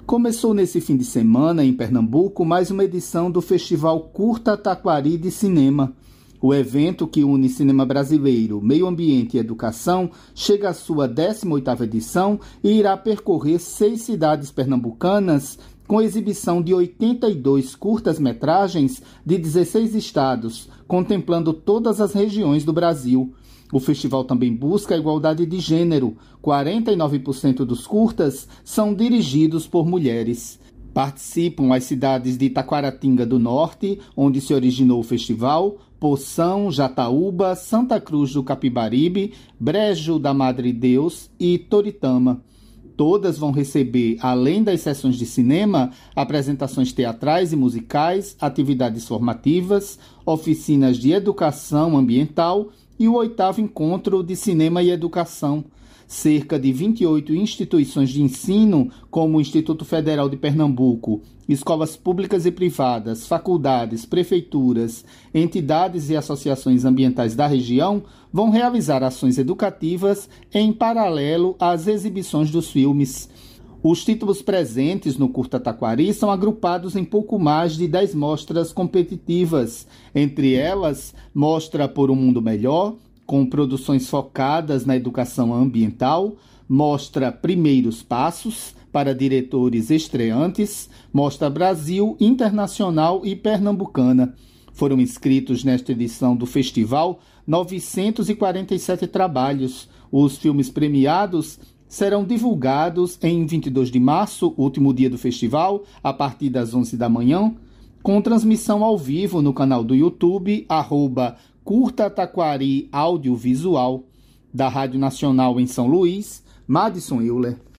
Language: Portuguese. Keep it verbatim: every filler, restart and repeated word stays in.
Começou nesse fim de semana, em Pernambuco, mais uma edição do Festival Curta Taquari de Cinema. O evento, que une cinema brasileiro, meio ambiente e educação, chega à sua décima oitava edição e irá percorrer seis cidades pernambucanas, com exibição de oitenta e dois curtas-metragens de dezesseis estados, contemplando todas as regiões do Brasil. O festival também busca a igualdade de gênero. quarenta e nove por cento dos curtas são dirigidos por mulheres. Participam as cidades de Taquaratinga do Norte, onde se originou o festival, Poção, Jataúba, Santa Cruz do Capibaribe, Brejo da Madre Deus e Toritama. Todas vão receber, além das sessões de cinema, apresentações teatrais e musicais, atividades formativas, oficinas de educação ambiental e o oitavo encontro de cinema e educação. Cerca de vinte e oito instituições de ensino, como o Instituto Federal de Pernambuco, escolas públicas e privadas, faculdades, prefeituras, entidades e associações ambientais da região, vão realizar ações educativas em paralelo às exibições dos filmes. Os títulos presentes no Curta Taquari são agrupados em pouco mais de dez mostras competitivas. Entre elas, Mostra por um Mundo Melhor, com produções focadas na educação ambiental, Mostra Primeiros Passos, para diretores estreantes, Mostra Brasil, Internacional e Pernambucana. Foram inscritos nesta edição do festival novecentos e quarenta e sete trabalhos. Os filmes premiados serão divulgados em vinte e dois de março, último dia do festival, a partir das onze da manhã, com transmissão ao vivo no canal do YouTube, arroba Curta Taquari Audiovisual, da Rádio Nacional em São Luís, Madison Euler.